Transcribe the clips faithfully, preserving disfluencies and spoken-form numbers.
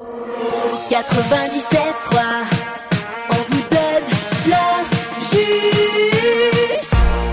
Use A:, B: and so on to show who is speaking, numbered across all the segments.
A: quatre-vingt-dix-sept trois, on vous donne l'heure juste.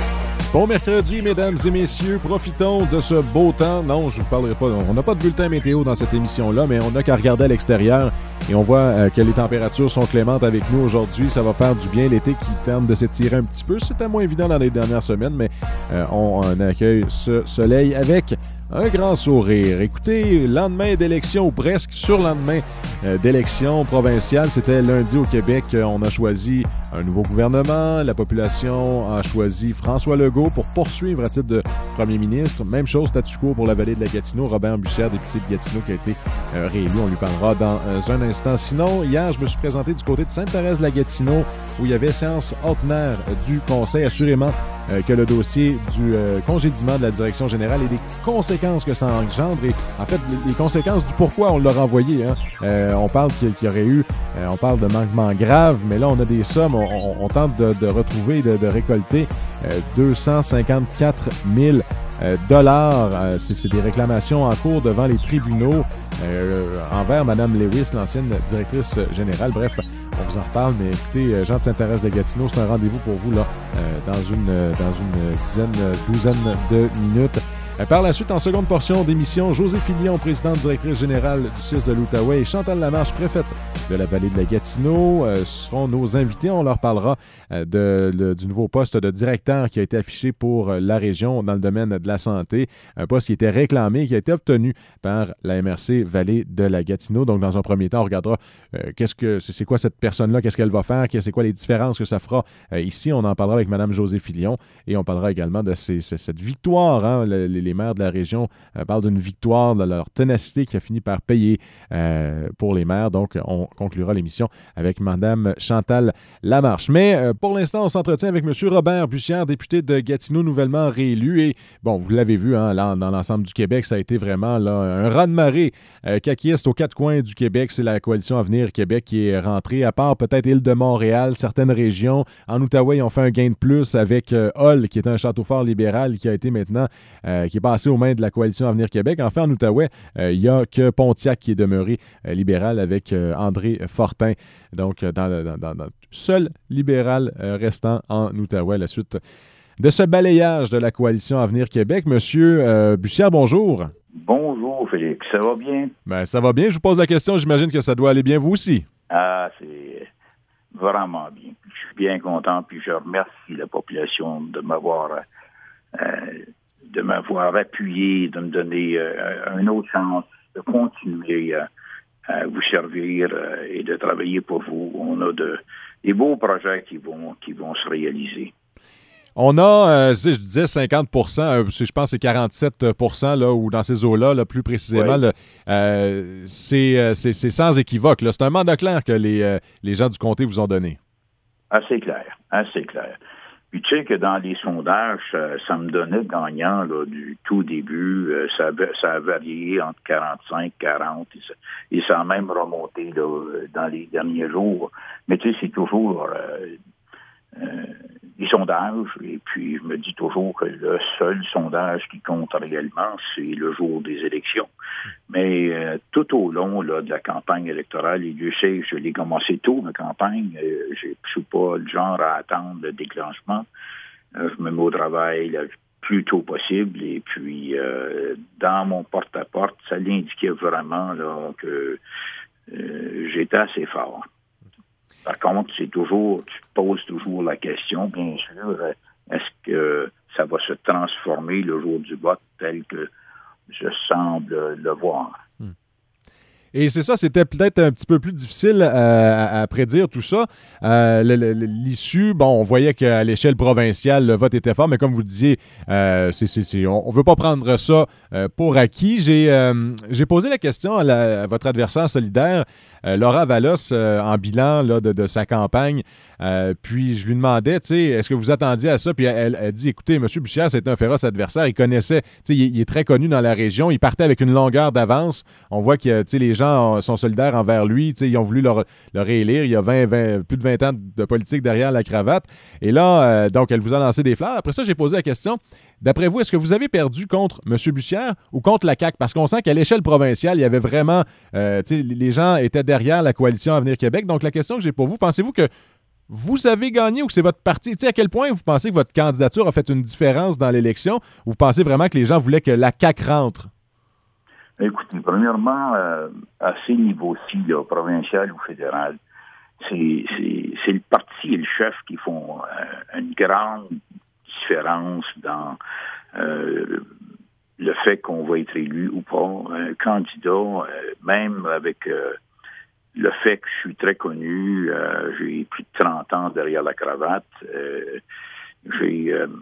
B: Bon mercredi, mesdames et messieurs, profitons de ce beau temps. Non, je ne vous parlerai pas, on n'a pas de bulletin météo dans cette émission-là, mais on n'a qu'à regarder à l'extérieur et on voit euh, que les températures sont clémentes avec nous aujourd'hui. Ça va faire du bien, l'été qui tente de s'étirer un petit peu. C'était moins évident dans les dernières semaines, mais euh, on, on accueille ce soleil avec un grand sourire. Écoutez, lendemain d'élection, ou presque sur-lendemain euh, d'élection provinciale, c'était lundi au Québec. On a choisi un nouveau gouvernement. La population a choisi François Legault pour poursuivre à titre de premier ministre. Même chose, statu quo pour la vallée de la Gatineau. Robert Bussière, député de Gatineau, qui a été euh, réélu. On lui parlera dans euh, un instant. Sinon, hier, je me suis présenté du côté de Sainte-Thérèse-de-la-Gatineau, où il y avait séance ordinaire du Conseil. Assurément euh, que le dossier du euh, congédiement de la direction générale et des conséquences que ça engendre et en fait les conséquences du pourquoi on l'a renvoyé. Hein. Euh, on parle qu'il y aurait eu, euh, on parle de manquement grave, mais là on a des sommes, on, on, on tente de, de retrouver, de, de récolter euh, deux cent cinquante-quatre mille euh, dollars. Euh, c'est, c'est des réclamations en cours devant les tribunaux euh, envers Mme Lewis, l'ancienne directrice générale. Bref, on vous en reparle, mais écoutez, Jean de Sainte-Thérèse-de-Gatineau, c'est un rendez-vous pour vous là euh, dans une dans une dizaine, douzaine de minutes. Par la suite, en seconde portion d'émission, José Filion, présidente directrice générale du C I S de l'Outaouais, et Chantal Lamarche, préfète de la vallée de la Gatineau, euh, seront nos invités. On leur parlera euh, de, de, du nouveau poste de directeur qui a été affiché pour euh, la région dans le domaine de la santé. Un poste qui était réclamé, qui a été obtenu par la M R C Vallée de la Gatineau. Donc, dans un premier temps, on regardera euh, qu'est-ce que c'est, c'est quoi cette personne-là, qu'est-ce qu'elle va faire, c'est quoi les différences que ça fera euh, ici. On en parlera avec Mme José Filion et on parlera également de ces, ces, cette victoire. Hein, les, les maires de la région euh, parlent d'une victoire, de leur ténacité qui a fini par payer euh, pour les maires. Donc, on conclura l'émission avec Mme Chantal Lamarche. Mais euh, pour l'instant, on s'entretient avec M. Robert Bussière, député de Gatineau, nouvellement réélu. Et bon, vous l'avez vu, hein, là, dans l'ensemble du Québec, ça a été vraiment là, un raz-de-marée euh, caquiste aux quatre coins du Québec. C'est la coalition Avenir Québec qui est rentrée, à part peut-être Île-de-Montréal, certaines régions. En Outaouais, ils ont fait un gain de plus avec euh, Hull, qui est un château fort libéral, qui a été maintenant, euh, qui est passé aux mains de la coalition Avenir Québec. Enfin, en Outaouais, euh, il n'y a que Pontiac qui est demeuré euh, libéral avec euh, André Fortin. Donc, dans le dans, dans, dans, seul libéral euh, restant en Outaouais à la suite de ce balayage de la coalition Avenir Québec. Monsieur euh, Bussière, bonjour.
C: Bonjour, Félix. Ça va bien?
B: Ben, ça va bien. Je vous pose la question. J'imagine que ça doit aller bien, vous aussi.
C: Ah, c'est vraiment bien. Je suis bien content, puis je remercie la population de m'avoir euh, de m'avoir appuyé, de me donner euh, une autre chance de continuer euh, à vous servir euh, et de travailler pour vous. On a de, des beaux projets qui vont, qui vont se réaliser.
B: On a, euh, je disais cinquante pour cent, euh, je pense que c'est quarante-sept pour cent, là, ou dans ces eaux-là, là, plus précisément,
C: ouais.
B: là, euh, c'est, euh, c'est, c'est sans équivoque. Là. C'est un mandat clair que les, euh, les gens du comté vous ont donné.
C: Assez clair, assez clair. Puis tu sais que dans les sondages, ça, ça me donnait gagnant là, du tout début. Euh, ça, ça a varié entre quarante-cinq, quarante et ça, et ça a même remonté là, dans les derniers jours. Mais tu sais, c'est toujours euh, euh, des sondages. Et puis je me dis toujours que le seul sondage qui compte réellement, c'est le jour des élections. Mais euh, tout au long là, de la campagne électorale, et Dieu sait, je l'ai commencé tôt, ma campagne. Euh, je ne suis pas le genre à attendre le déclenchement. Euh, je me mets au travail le plus tôt possible. Et puis, euh, dans mon porte-à-porte, ça l'indiquait vraiment là, que euh, j'étais assez fort. Par contre, c'est toujours, tu te poses toujours la question, bien sûr, est-ce que ça va se transformer le jour du vote tel que je semble le voir?
B: Et c'est ça, c'était peut-être un petit peu plus difficile à, à, à prédire tout ça. Euh, le, le, l'issue, bon, on voyait qu'à l'échelle provinciale, le vote était fort, mais comme vous le disiez, euh, c'est, c'est, c'est, on ne veut pas prendre ça euh, pour acquis. J'ai, euh, j'ai posé la question à, la, à votre adversaire solidaire, euh, Laura Vallos, euh, en bilan là, de, de sa campagne. Euh, puis je lui demandais, tu sais, est-ce que vous attendiez à ça? Puis elle, elle dit, écoutez, M. Bussière, c'est un féroce adversaire. Il connaissait, tu sais, il, il est très connu dans la région. Il partait avec une longueur d'avance. On voit que, tu sais, les gens gens sont solidaires envers lui. T'sais, ils ont voulu le, le réélire. Il y a vingt, vingt, plus de vingt ans de politique derrière la cravate. Et là, euh, donc, elle vous a lancé des fleurs. Après ça, j'ai posé la question, d'après vous, est-ce que vous avez perdu contre M. Bussière ou contre la C A Q? Parce qu'on sent qu'à l'échelle provinciale, il y avait vraiment... Euh, les gens étaient derrière la coalition Avenir Québec. Donc, la question que j'ai pour vous, pensez-vous que vous avez gagné ou que c'est votre parti? T'sais, à quel point vous pensez que votre candidature a fait une différence dans l'élection? Ou vous pensez vraiment que les gens voulaient que la C A Q rentre?
C: Écoutez, premièrement, euh, à ces niveaux-ci, là, provincial ou fédéral, c'est, c'est, c'est le parti et le chef qui font euh, une grande différence dans euh, le fait qu'on va être élu ou pas. Un candidat, euh, même avec euh, le fait que je suis très connu, euh, j'ai plus de trente ans derrière la cravate, euh, j'ai... Euh,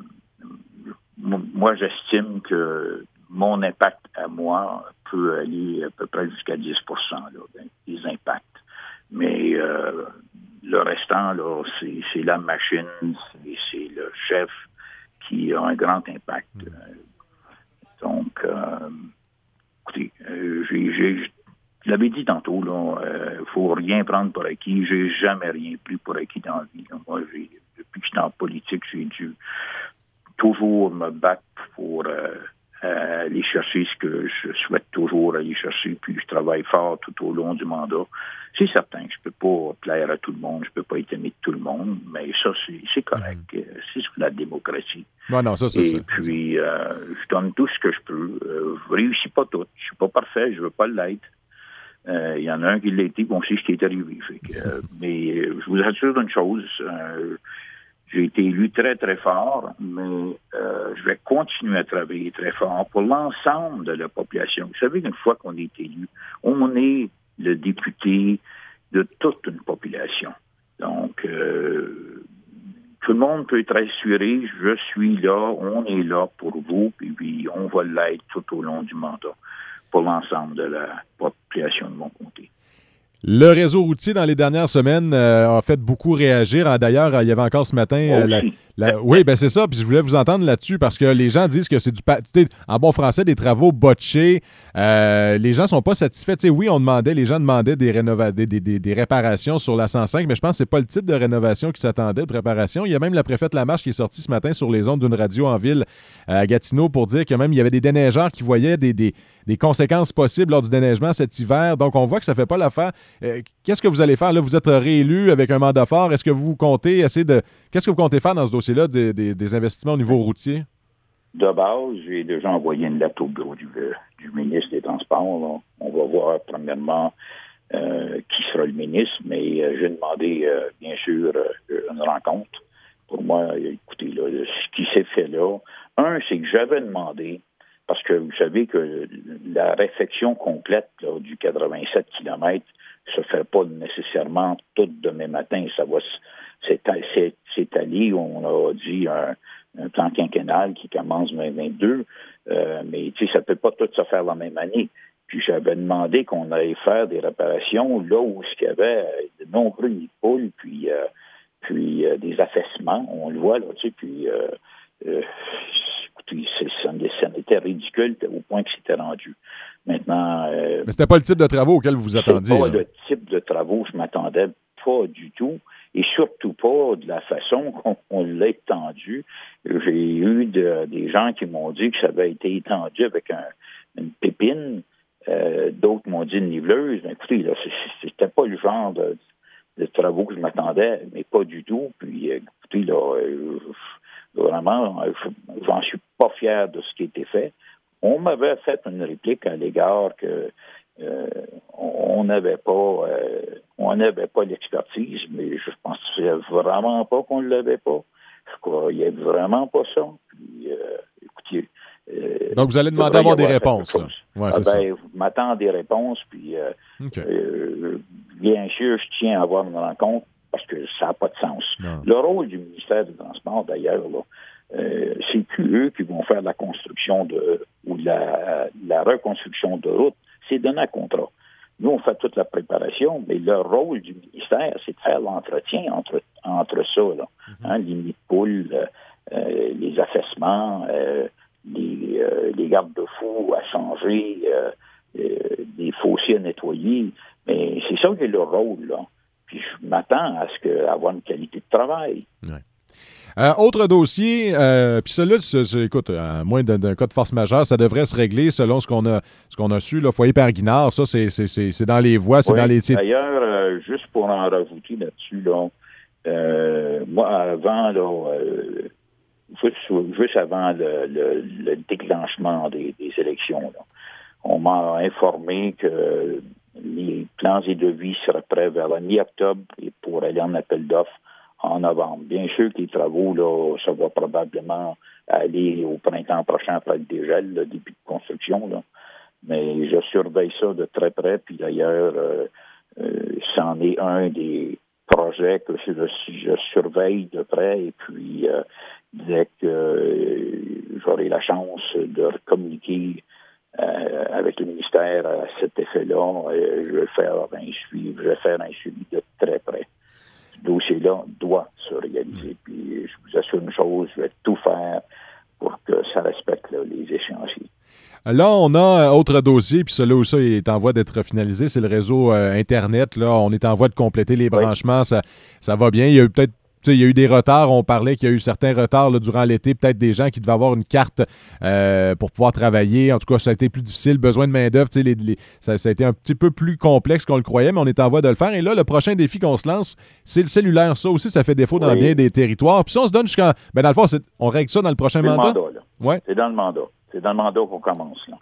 C: moi, j'estime que mon impact à moi peut aller à peu près jusqu'à dix pour cent là, des impacts. Mais euh, le restant, là, c'est, c'est la machine, c'est, c'est le chef qui a un grand impact. Mmh. Donc, euh, écoutez, euh, j'ai, j'ai, je l'avais dit tantôt, il euh, faut rien prendre pour acquis. J'ai jamais rien pris pour acquis dans la vie. Là. Moi, j'ai, depuis que je suis en politique, j'ai dû toujours me battre pour euh, euh, aller chercher ce que je souhaite toujours aller chercher, puis je travaille fort tout au long du mandat. C'est certain que je peux pas plaire à tout le monde, je peux pas être aimé de tout le monde, mais ça, c'est, c'est correct. Mm-hmm. C'est la démocratie.
B: Non, non, ça, c'est
C: Et
B: ça.
C: puis, euh, je donne tout ce que je peux. Euh, je réussis pas tout. Je suis pas parfait, je veux pas l'être. Il euh, y en a un qui l'a été, bon, c'est ce qui est arrivé. Fait que, euh, mais euh, je vous assure d'une chose, euh, j'ai été élu très, très fort, mais euh, je vais continuer à travailler très fort pour l'ensemble de la population. Vous savez qu'une fois qu'on est élu, on est le député de toute une population. Donc, euh, tout le monde peut être assuré, je suis là, on est là pour vous, puis, puis on va l'être tout au long du mandat pour l'ensemble de la population de mon comté.
B: Le réseau routier, dans les dernières semaines, euh, a fait beaucoup réagir. D'ailleurs, il y avait encore ce matin... Euh, la, la, oui, ben c'est ça. Puis je voulais vous entendre là-dessus parce que les gens disent que c'est du... En bon français, des travaux botchés. Euh, les gens sont pas satisfaits. T'sais, oui, on demandait, les gens demandaient des, rénova- des, des, des, des réparations sur la cent cinq, mais je pense que c'est pas le type de rénovation qui s'attendait, de réparation. Il y a même la préfète Lamarche qui est sortie ce matin sur les ondes d'une radio en ville à Gatineau pour dire que même il y avait des déneigeurs qui voyaient des, des, des conséquences possibles lors du déneigement cet hiver. Donc, on voit que ça fait pas l'affaire. Euh, qu'est-ce que vous allez faire? Là, vous êtes réélu avec un mandat fort. Est-ce que vous comptez essayer de... Qu'est-ce que vous comptez faire dans ce dossier-là des, des, des investissements au niveau routier?
C: De base, j'ai déjà envoyé une lettre au bureau du, du ministre des Transports. Là. On va voir, premièrement, euh, qui sera le ministre, mais euh, j'ai demandé, euh, bien sûr, euh, une rencontre. Pour moi, écoutez, là, ce qui s'est fait là, un, c'est que j'avais demandé, parce que vous savez que la réfection complète là, du quatre-vingt-sept kilomètres se fait pas nécessairement tout demain matin. Ça va s'étaler, on a dit, un, un plan quinquennal qui commence en vingt vingt-deux, euh, mais tu sais, ça peut pas tout se faire la même année. Puis j'avais demandé qu'on allait faire des réparations là où il y avait de nombreux nids de poules, puis, euh, puis euh, des affaissements, on le voit là, tu sais, puis euh, euh, écoutez, c'est, ça, ça était ridicule au point que c'était rendu. Maintenant... Euh,
B: Mais c'était pas le type de travaux auquel vous vous attendiez.
C: C'est pas
B: hein?
C: le type de travaux que je m'attendais pas du tout, et surtout pas de la façon qu'on on l'a étendu. J'ai eu de, des gens qui m'ont dit que ça avait été étendu avec un, une pépine, euh, d'autres m'ont dit une niveleuse. Mais écoutez, là, c'était pas le genre de, de travaux que je m'attendais, mais pas du tout. Puis, écoutez, là, euh, vraiment, j'en suis pas fier de ce qui a été fait. On m'avait fait une réplique à l'égard que euh, on n'avait pas euh, on n'avait pas l'expertise, mais je pensais vraiment pas qu'on ne l'avait pas. Je croyais vraiment pas ça. Puis, euh, écoutez, euh,
B: donc, vous allez demander à avoir des réponses.
C: Ouais, c'est ah, ben, ça. M'attends des réponses, puis euh, okay. euh, bien sûr, je tiens à avoir une rencontre parce que ça n'a pas de sens. Non. Le rôle du ministère du Transport, d'ailleurs, là, Euh, c'est plus eux qui vont faire la construction de ou la, la reconstruction de routes. C'est donné un contrat. Nous, on fait toute la préparation, mais le rôle du ministère, c'est de faire l'entretien entre, entre ça, là. Mm-hmm. Hein, les nids de poules, euh, les affaissements, euh, les, euh, les garde-fous à changer, euh, euh, des fossés à nettoyer. Mais c'est ça qui est le rôle, là. Puis je m'attends à ce que avoir une qualité de travail.
B: Ouais. Euh, autre dossier, euh, puis celui-là, c'est, c'est, écoute, à moins d'un, d'un cas de force majeure, ça devrait se régler selon ce qu'on a, ce qu'on a su. Le foyer Père-Guinard, ça, c'est, c'est, c'est, c'est dans les voies, c'est
C: oui,
B: dans les...
C: D'ailleurs, euh, juste pour en rajouter là-dessus, là, euh, moi, avant, là, euh, juste, juste avant le, le, le déclenchement des, des élections, là, on m'a informé que les plans et devis seraient prêts vers la mi-octobre et pour aller en appel d'offres en novembre. Bien sûr que les travaux, là, ça va probablement aller au printemps prochain après le dégel, le début de construction, là. Mais je surveille ça de très près, puis d'ailleurs, euh, euh, c'en est un des projets que je, je surveille de près, et puis euh, dès que euh, j'aurai la chance de communiquer euh, avec le ministère à cet effet-là, euh, je vais faire un suivi, je vais faire un suivi de très près. Ce dossier-là doit se réaliser. Puis je vous assure une chose, je vais tout faire pour que ça respecte là, les échéanciers.
B: Là, on a un autre dossier, puis celui-là aussi est en voie d'être finalisé, c'est le réseau euh, Internet. Là, on est en voie de compléter les branchements, oui. ça, ça va bien. Il y a eu peut-être Tu sais, il y a eu des retards. On parlait qu'il y a eu certains retards là, durant l'été. Peut-être des gens qui devaient avoir une carte euh, pour pouvoir travailler. En tout cas, ça a été plus difficile. Besoin de main-d'œuvre. Tu sais, les, les, ça, ça a été un petit peu plus complexe qu'on le croyait, mais on est en voie de le faire. Et là, le prochain défi qu'on se lance, c'est le cellulaire. Ça aussi, ça fait défaut dans oui. bien des territoires. Puis ça, on se donne jusqu'en... Ben, dans le fond, c'est... on règle ça dans le prochain
C: c'est
B: mandat.
C: Le mandat là.
B: Ouais.
C: C'est dans le mandat. C'est dans le mandat qu'on commence. Là.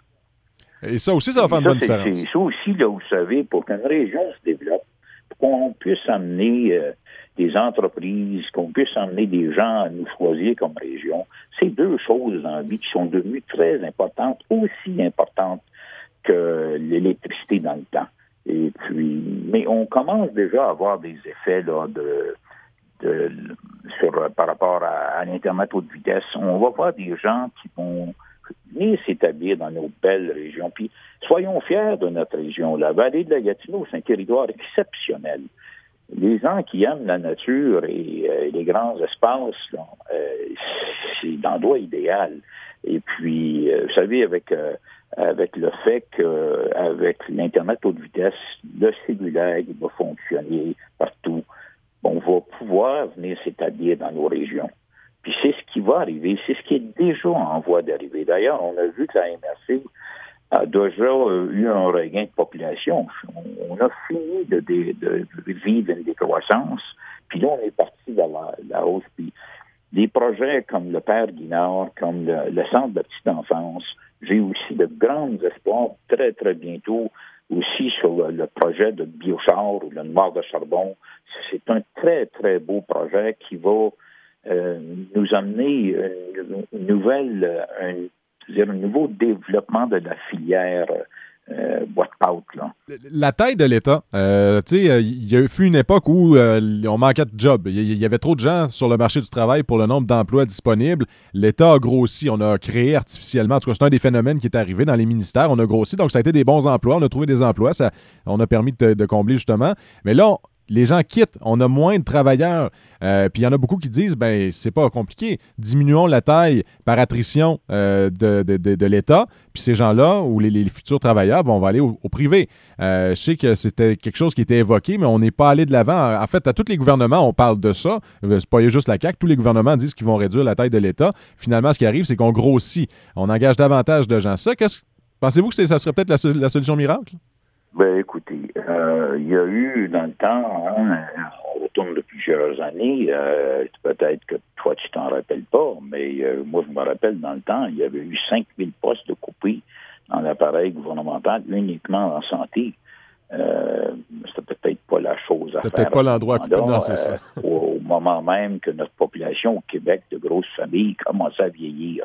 B: Et ça aussi, ça va faire une
C: ça,
B: bonne
C: c'est,
B: différence.
C: C'est ça aussi, là, vous savez, pour qu'une région se développe, pour qu'on puisse amener... Euh, des entreprises, qu'on puisse emmener des gens à nous choisir comme région. C'est deux choses dans la vie qui sont devenues très importantes, aussi importantes que l'électricité dans le temps. Et puis, mais on commence déjà à avoir des effets là, de, de, sur, par rapport à, à l'Internet haute vitesse. On va voir des gens qui vont venir s'établir dans nos belles régions. Puis, soyons fiers de notre région. La vallée de la Gatineau, c'est un territoire exceptionnel. Les gens qui aiment la nature et euh, les grands espaces, là, euh, c'est l'endroit idéal. Et puis, euh, vous savez, avec euh, avec le fait qu'avec l'Internet haute vitesse, le cellulaire il va fonctionner partout, on va pouvoir venir s'établir dans nos régions. Puis c'est ce qui va arriver, c'est ce qui est déjà en voie d'arriver. D'ailleurs, on a vu que la M R C a déjà euh, eu un regain de population. On, on a fini de, de, de vivre une décroissance, puis là, on est parti vers la, la hausse. Puis des projets comme le Père Guinard, comme le, le Centre de petite enfance, j'ai aussi de grands espoirs très, très bientôt aussi sur le, le projet de Biochar ou le Noir de Charbon. C'est un très, très beau projet qui va euh, nous amener une, une nouvelle... Une, c'est-à-dire un nouveau développement de la filière euh, boîte-pâte. Là.
B: La taille de l'État, euh, tu sais, il y a eu une époque où euh, on manquait de jobs. Il y, y avait trop de gens sur le marché du travail pour le nombre d'emplois disponibles. L'État a grossi. On a créé artificiellement. En tout cas, c'est un des phénomènes qui est arrivé dans les ministères. On a grossi, donc ça a été des bons emplois. On a trouvé des emplois. Ça, on a permis de, de combler justement. Mais là, on, les gens quittent, on a moins de travailleurs. Euh, puis il y en a beaucoup qui disent, ben c'est pas compliqué, diminuons la taille par attrition euh, de, de, de, de l'État, puis ces gens-là, ou les, les futurs travailleurs, bon, on va aller au, au privé. Euh, je sais que c'était quelque chose qui était évoqué, mais on n'est pas allé de l'avant. En fait, à tous les gouvernements, on parle de ça. C'est pas juste la C A Q, tous les gouvernements disent qu'ils vont réduire la taille de l'État. Finalement, ce qui arrive, c'est qu'on grossit. On engage davantage de gens. Ça, qu'est-ce, pensez-vous que c'est, ça serait peut-être la, la solution miracle?
C: Ben, écoutez, euh, il y a eu dans le temps, hein, on retourne de plusieurs années, euh, peut-être que toi tu t'en rappelles pas, mais euh, moi je me rappelle dans le temps, il y avait eu cinq mille postes de coupés dans l'appareil gouvernemental uniquement en santé. Euh, c'était peut-être pas la chose à
B: c'était
C: faire.
B: C'était peut-être pas l'endroit à couper, non, c'est ça.
C: Euh, au, au moment même que notre population au Québec de grosses familles commençait à vieillir.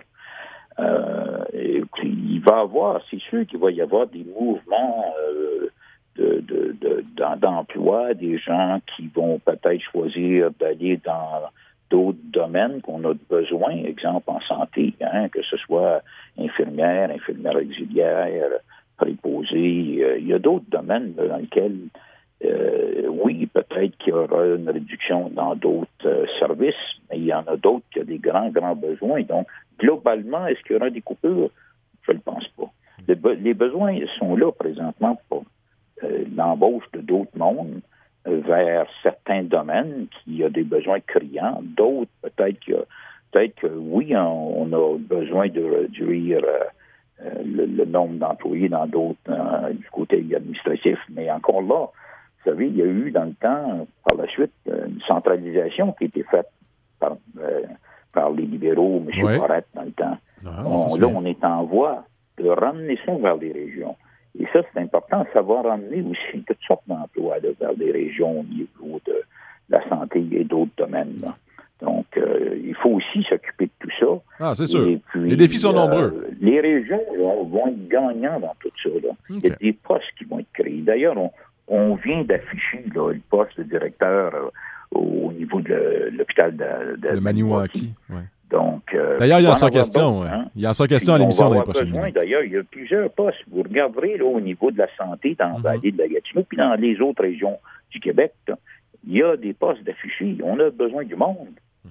C: Euh, et puis, il va y avoir, c'est sûr qu'il va y avoir des mouvements euh, de, de, de, d'emploi, des gens qui vont peut-être choisir d'aller dans d'autres domaines qu'on a besoin, exemple en santé, hein, que ce soit infirmière, infirmière auxiliaire, préposée. Euh, il y a d'autres domaines là, dans lesquels, euh, oui, peut-être qu'il y aura une réduction dans d'autres euh, services, mais il y en a d'autres qui ont des grands, grands besoins. Donc, globalement, est-ce qu'il y aura des coupures? Je ne le pense pas. Les, be- les besoins sont là présentement pour euh, l'embauche de d'autres mondes euh, vers certains domaines qui ont des besoins criants. D'autres, peut-être que, peut-être que oui, on, on a besoin de réduire euh, euh, le, le nombre d'employés dans d'autres, euh, du côté administratif, mais encore là, vous savez, il y a eu dans le temps, par la suite, une centralisation qui a été faite par, euh, par les libéraux, M.
B: Oui.
C: Barrette, dans le temps.
B: Ah,
C: On-
B: ça se
C: là,
B: fait.
C: on est en voie de ramener ça vers les régions. Et ça, c'est important. Ça va ramener aussi toutes sortes d'emplois là, vers les régions au niveau de la santé et d'autres domaines. Là. Donc, euh, il faut aussi s'occuper de tout ça.
B: Ah, c'est sûr.
C: Et puis,
B: Les défis sont
C: euh,
B: nombreux.
C: Les régions là, vont être gagnants dans tout ça. Là. Il y a
B: OK.
C: des postes qui vont être créés. D'ailleurs, on, on vient d'afficher là, le poste de directeur euh, au niveau de l'hôpital de, de,
B: Le Maniwaki. Ouais.
C: Donc, euh,
B: D'ailleurs, il y
C: va
B: en sera
C: avoir
B: question.
C: d'autres,
B: Ouais.
C: hein.
B: Il y en sera question à
C: Puis
B: l'émission
C: on
B: dans
C: va
B: les
C: avoir
B: prochaines
C: besoin,
B: minutes.
C: d'ailleurs, il y a plusieurs postes. Vous regarderez là, au niveau de la santé dans
B: Mhm.
C: la vallée de la Gatineau, puis dans les autres régions du Québec, là, il y a des postes d'affichés. On a besoin du monde.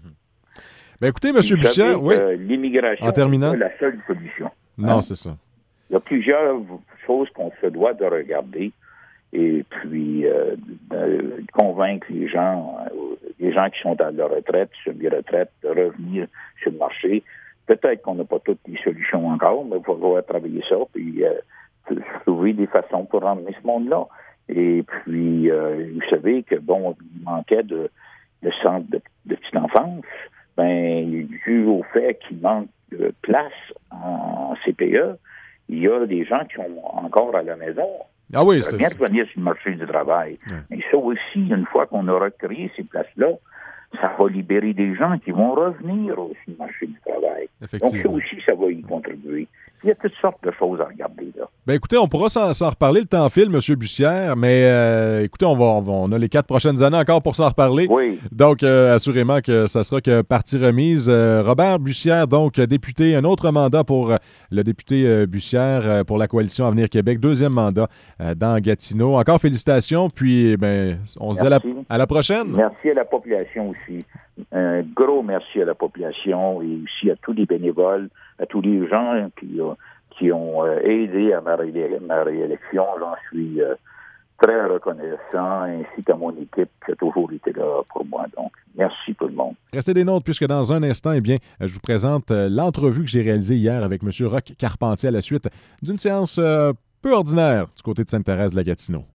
B: Ben, écoutez, M.
C: Puis, vous
B: Bussière,
C: savez
B: oui.
C: que l'immigration
B: En terminant.
C: n'est pas la seule solution.
B: Non,
C: hein.
B: c'est ça.
C: Il y a plusieurs choses qu'on se doit de regarder et puis euh, de convaincre les gens, euh, les gens qui sont à la retraite, semi-retraite, de revenir sur le marché. Peut-être qu'on n'a pas toutes les solutions encore, mais il va falloir travailler ça, puis euh, trouver des façons pour ramener ce monde-là. Et puis, euh, vous savez que, bon, il manquait de, de centres de, de petite enfance. Ben, dû au fait qu'il manque de place en C P E, il y a des gens qui sont encore à la maison.
B: Ah oui,
C: Ça
B: c'est
C: bien revenir sur le marché du travail.
B: Ouais.
C: Et ça aussi, une fois qu'on aura créé ces places-là, ça va libérer des gens qui vont revenir aussi sur le marché du travail. Donc ça
B: effectivement.
C: aussi, ça va y contribuer. Il y a toutes sortes de choses à regarder là.
B: Ben écoutez, on pourra s'en, s'en reparler, le temps file, M. Bussière, mais euh, écoutez, on, va, on, va- on a les quatre prochaines années encore pour s'en reparler.
C: Oui.
B: Donc, euh, assurément que ça sera que partie remise. Euh, Robert Bussière, donc député, un autre mandat pour euh, le député euh, Bussière euh, pour la Coalition Avenir Québec, deuxième mandat euh, dans Gatineau. Encore félicitations, puis ben, on se dit à la,
C: Merci.
B: à la prochaine.
C: Merci à la population aussi. Un gros merci à la population et aussi à tous les bénévoles, à tous les gens qui, euh, qui ont euh, aidé à ma, ré- ma réélection. J'en suis euh, très reconnaissant, ainsi qu'à mon équipe qui a toujours été là pour moi. Donc, merci tout le monde.
B: Restez des nôtres, puisque dans un instant, eh bien, je vous présente euh, l'entrevue que j'ai réalisée hier avec M. Roch Carpentier à la suite d'une séance euh, peu ordinaire du côté de Sainte-Thérèse de la Gatineau.